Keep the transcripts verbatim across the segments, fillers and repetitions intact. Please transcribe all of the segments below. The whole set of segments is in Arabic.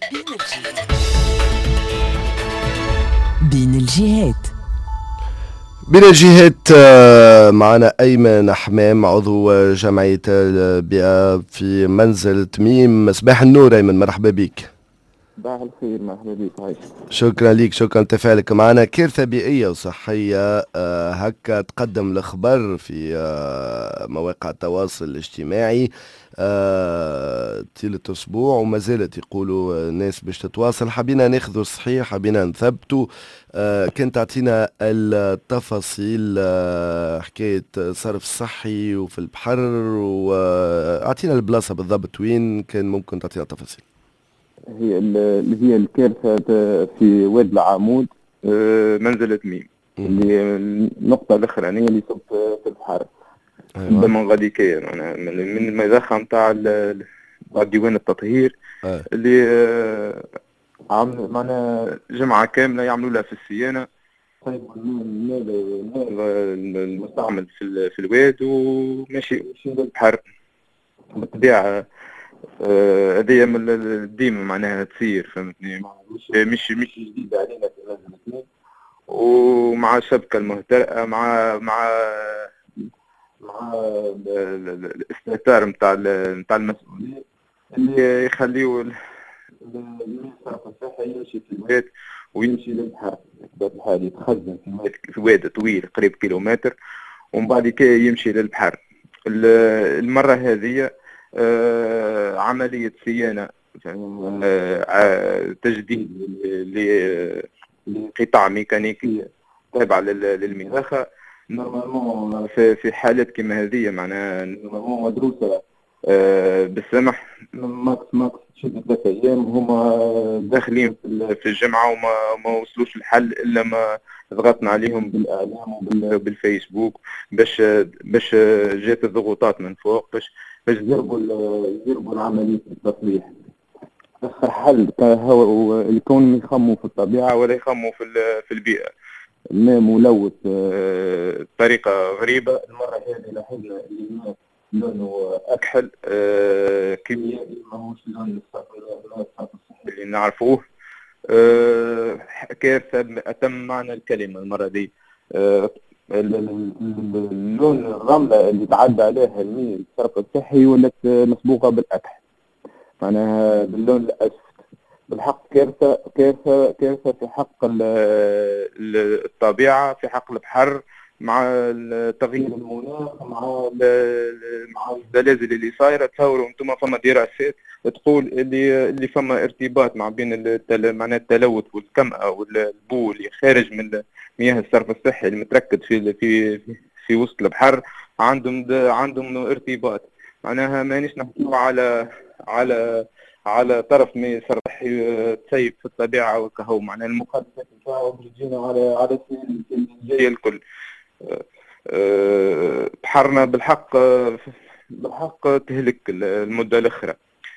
بين الجهات. بين الجهات. بين الجهات آه، معنا أيمن حمام عضو جمعية البيئة في منزل تميم. صباح النور أيمن، مرحبا بك. صباح الخير، مرحبا بك. عايش. شكرا لك، شكرا لتفاعلك معنا. كارثة بيئية وصحية آه، هكا تقدم الخبر في آه، مواقع التواصل الاجتماعي آه، طيلة أسبوع وما زالت يقولوا الناس باش تتواصل. حبينا ناخذوا الصحيح، حبينا نثبتوا. آه، كنت تعطينا التفاصيل آه، حكاية صرف صحي وفي البحر، وأعطينا البلاصة بالضبط وين كان ممكن تعطينا تفاصيل. هي ال- اللي هي الكارثة في واد العمود، آه، منزل تميم، اللي النقطة الأخرانية اللي صب في البحر. أيوة. من غاديكية معناها من من المضخة نتاع ديوان التطهير، آه. اللي آه، عم معناها جمعة كاملة يعملوا لها في الصيانة. طيب الماء الماء المستعمل في ال- في الواد وماشي ماشي للبحر بالطبيعة. آه، هذه من ال- ديما معناها تصير، فهمتني؟ مش مش مش جديد علينا في هذا الاثنين. ومع الشبكة المهترئة، مع مع مع ال- ال- ال- الاستهتار نتاع نتاع المسؤولين اللي يخليوا ال- ال- الصرف الصحي يمشي في الواد ويمشي للبحر. بطبيعة الحال يتخزن في واد في واد طويل قريب كيلومتر، ومن بعد كي يمشي للبحر. ال- المرة هذه آه، عملية صيانة، آه، تجديد ل- لقطع ميكانيكية تابعة لل- للمضخة. نورمالمون في في حالات كما هذه معناها نورمالمون مدروسة آه، بالسمح. ماكس ماكس شدة ثلاثة أيام هما داخلين في ال- في الجمعة، وما ما وصلوش الحل إلا ما ضغطنا عليهم بالإعلام وبالفيسبوك باش باش جات الضغوطات من فوق باش باش يجربوا يجربوا العملية التصليح. آخر حل هو الكون يخموا في الطبيعة ولا يخموا في في البيئة. الماء ملوث آه، بطريقة غريبة. المرة هذه لاحظنا اللي الماء لونه أكحل آه، كيميائي، ماهوش لون الصرف الصحي اللي نعرفوه. آه، كارثة أتم معنى الكلمة المرة دي. آه، ال- ال- ال- اللون الرملة اللي تعدى عليها الماء الصرف الصحي ولات مسبوقة بالأكحل، معناها باللون الأسود. بالحق كارثة كارثة كارثة في حق ال- ال- الطبيعة، في حق البحر، مع تغيير المناخ، مع ال- مع الزلازل اللي صايرة. تصوروا انتم فما دراسات تقول اللي اللي فما ارتباط ما بين التل... معناها التلوث والكمأة والبو اللي خارج من مياه الصرف الصحي المتركز في في في وسط البحر، عندهم عندهم ارتباط. معناها مانيش نحكيو على على على طرف ما صرحي تسيب في الطبيعة وكهو، معناها المخلفات نتاعو باش تجينا على على السنين الجاية الكل. أه، بحرنا بالحق بالحق تهلك المدة الأخرى.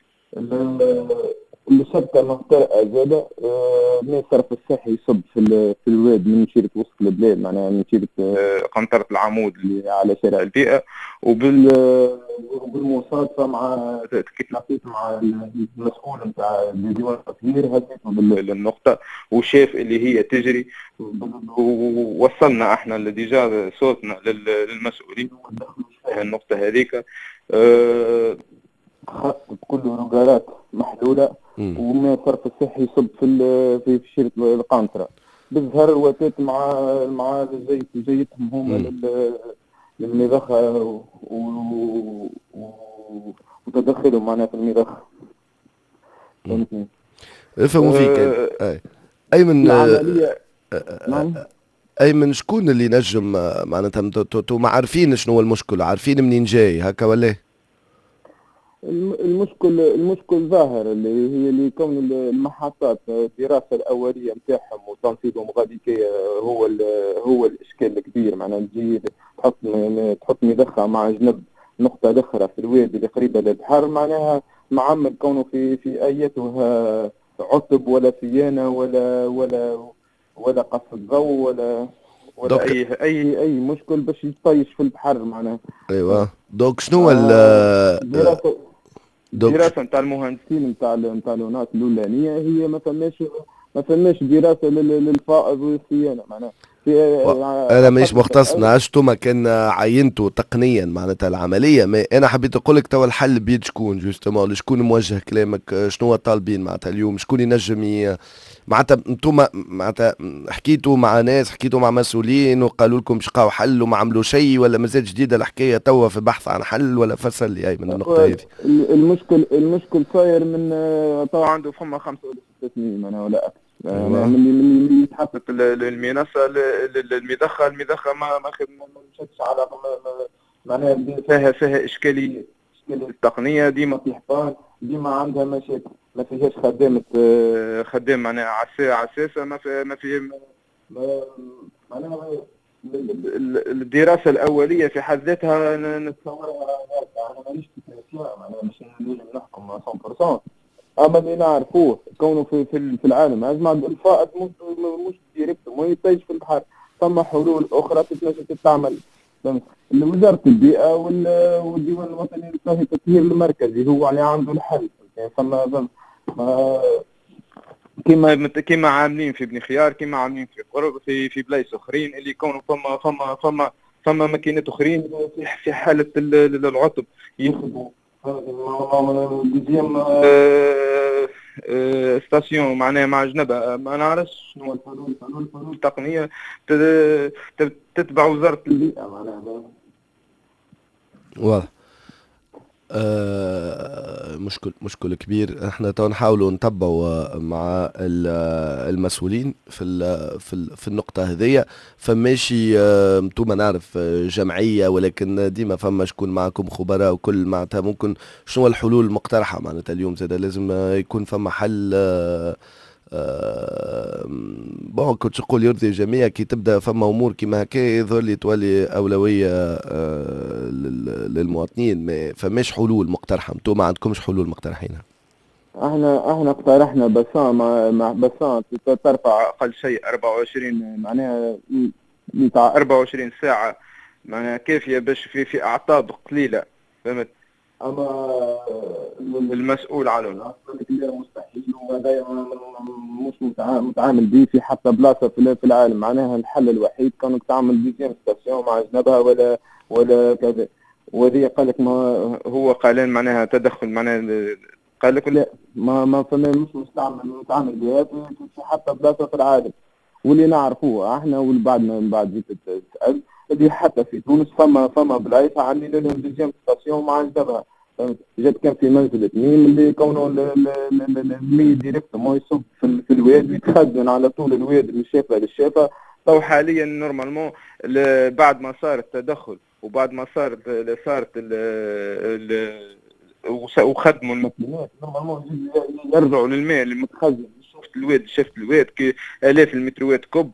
الشبكة المخترقة زادة آه، من الصرف الصحي يصب في في الواد من شيرة وسط البلاد، معناها من شيرة آه، قنطرة العمود اللي على شارع البيئة، وبال وبالمصادفة مع كيف لقيت مع المسؤول نتاع ديوان التطهير هزيته بالنقطة وشاف اللي هي تجري، ووصلنا احنا ديجا صوتنا للمسؤولين ودخلوا فيها النقطة هذيك. أه خط بكل رجالات محلولة، وما صرف الصحي يصب في في في شيرة القنطرة. بالظهر الوتات مع مع زيت زيتهم هما للمضخة وتدخلهم معنا في المضخة. فهمتني؟ افهموا فيك أه اي ايمن. العملية نعم. ايمن شكون اللي نجم معناتها انتم عارفين شنو هو المشكل، عارفين منين جاي هكا ولا؟ المشكل المشكل ظاهر اللي هي اللي كون المحطات الدراسه الاوليه نتاعهم وتنفيذهم غادي هو هو الاشكال الكبير. معناها تجي تحط تحط مضخه مع جنب نقطه اخرى في الوادي اللي قريبه للبحر، معناها معمل كونه في في ايتها عطب ولا صيانه ولا ولا ولا قص الضوء ولا ولا اي اي اي مشكل باش يطيش في البحر معناها. ايوه دوك شنو هو آه دونك الدراسه نتاع المهندسين نتاع نتاع الناس الاولانيه هي ما فماش ما فماش دراسه لل- للفائض والصيانه معناها في و- ع- انا على مش الخط مختص الاول. نعاش ما كان عينته تقنيا معناتها العمليه، ما انا حبيت اقول لك توا الحل بيد شكون جوستومون، شكون موجه كلامك، آه، شنو هو طالبين معناتها اليوم، شكون ينجم ي- معناتها انتم معناتها حكيتوا مع ناس، حكيتوا مع مسؤولين وقالوا لكم شقاو حل وما عملوا شيء، ولا مازال جديده الحكايه توا في بحث عن حل، ولا فسر لي اي من النقطه هو هذه. ال- المشكل المشكل صاير من آه، طبعا عنده فما خمسة ولا ستة سنين معناها ولا أكثر. أنا ايوه. من اللي من اللي تحطت ال- ال- المنصة ل- ل- المضخة المضخة ما ما خد- ما ما مشاتش على ما- ما- معناها فيها فيها إشكالية إشكالية تقنية ديما في حصان ديما عندها مشاكل ما فيهاش خدامة آه، خدام معناها عسا- عساسة ما في ما في ما- ما- معناها ال- ال- الدراسة الأولية في حد ذاتها ن- نتصورها نافعة. أنا مانيش تكنيسيان معناها مش نجم نحكم مية بالمية، أما اللي نعرفوه كونه في في في العالم أجمع الفائض مش مش ديريكت ما ينتج في البحر، ثم حلول أخرى تتنجم تتعمل. فهمت؟ اللي وزارة البيئة وال- والديوان الوطني للتطهير التطهير المركزي هو اللي عنده الحل. يعني فما فما- ما- كيما كيما عاملين في بني خيار، كيما عاملين في قرب في في بلايص اخرين اللي يكونوا فما فما فما فما ماكينات اخرين في في حاله ال- ال- العطب ياخذوا ديزيام ستاسيون معناها مع جنبها. ما نعرفش شنو هو الحلول، حلول حلول تقنيه تت- تت- تتبع وزاره البيئه معناها. واضح. آه، مشكل مشكل كبير. احنا تو نحاولوا نتبعوا آه، مع ال- آه، المسؤولين في ال في ال في النقطة هذية. فماشي آه، انتوما نعرف آه، جمعية، ولكن ديما فما شكون معكم خبراء وكل معناتها ممكن شنو الحلول المقترحة معناتها اليوم زاد لازم آه، يكون فما حل آه، آه، بون كنت نقول يرضي الجميع. كي تبدا فما امور كيما هكا يظهر لي تولي اولويه آه، لل- للمواطنين، ما فماش حلول مقترحه. انتم ما عندكمش حلول مقترحينها؟ احنا احنا اقترحنا بسام مع مع بسام ترفع اقل شيء أربعة وعشرين معناها بتاع أربعة وعشرين ساعة معناها كافية باش في في اعطاب قليلة. فهمت؟ اما المسؤول عنه قال لك لا مستحيل وهذا مش متع- متعامل به في حتى بلاصة في في العالم. معناها الحل الوحيد كانك تعمل ديزيام ستاسيون مع جنبها ولا ولا كذا. وذي قال لك ما هو قالين معناها تدخل معناها قال لك لا ما ما فما مش مستعمل متعامل بها في في حتى بلاصه في العالم. واللي نعرفوه احنا واللي بعدنا من بعد جيت تسال اللي حتى في تونس فما فما بلايص عاملين لهم ديزيام ستاسيون مع جنبها. فهمت؟ جات كان في منزل ميم اللي كونه المي ديريكت ما يصب في, ال- في الواد ويتخزن على طول الواد من الشافه للشافه. تو حاليا نورمالمون بعد ما صار التدخل وبعد ما صارت صارت ال ال وس- وخدموا الماكينات نورمالمون يرجعوا للماء اللي متخزن. شفت الواد شفت الواد كي آلاف المتروات كب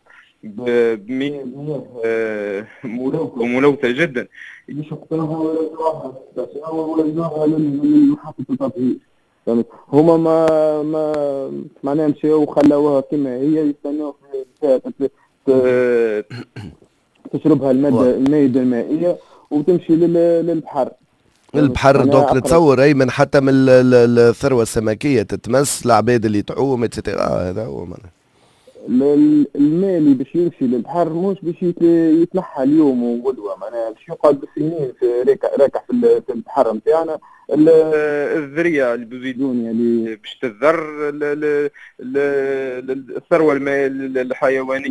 بمياه مياه ملوثة وملوثة جدا يشقوها ويرجعوها ويرجعوها للمحطة التطهير. فهمت؟ هما ما ما معناها مشاو وخلوها كما هي يستناو في في- في- تشربها المادة المائدة المائية وتمشي لل- للبحر. البحر معناها دونك أقرب. نتصور اي من حتى من ال- ال- الثروه السمكيه تتمس العباد اللي تعوم اتسيتيرا. هذا هو معناها ال- الماء اللي باش يمشي للبحر مش باش يت- يتنحى اليوم وغدوه. معناها باش يقعد بالسنين في راكع راكع في ال- في البحر نتاعنا. ال- الذريه البوزيدونيا اللي باش تذر ال- ال- ال- الثروه الماء الحيوانيه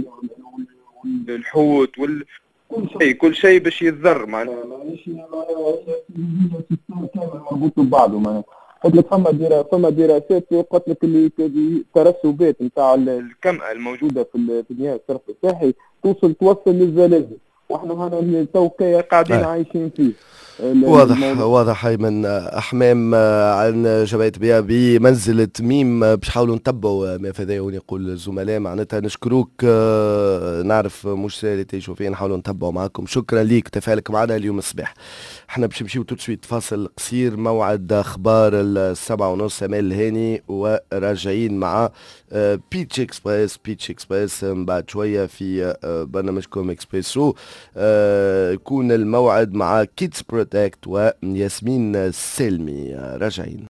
والحوت وال كل شيء كل شيء باش يتذر. معناها مانيش معناها سيستم كامل مربوط ببعضه. معناها قلت لك فما درا فما دراسات قلت لك اللي الترسبات نتاع الكمأة الموجودة في ال- في مياه الصرف الصحي توصل توصل للزلازل، واحنا هنا تو قاعدين آه. عايشين فيه. ال- واضح الموضوع. واضح. هاي من أحمام آه، عن جمعية بيها بمنزلة ميم آه، باش نحاولوا نتبعوا ما في هذا ونقول الزملاء. معناتها نشكروك، آه، نعرف مش سهل تعيشوا فيه، نحاولوا نتبعوا معكم. شكرا ليك تفاعلك معنا اليوم الصباح. احنا باش نمشيو تو سويت فاصل قصير، موعد اخبار السبعة ونص امال الهاني، وراجعين مع آه، بيتش اكسبريس. بيتش اكسبريس من بعد شويه في آه، برنامجكم اكسبريسو. آه، يكون الموعد مع كيدز بروتكت وياسمين السلمي. آه، راجعين.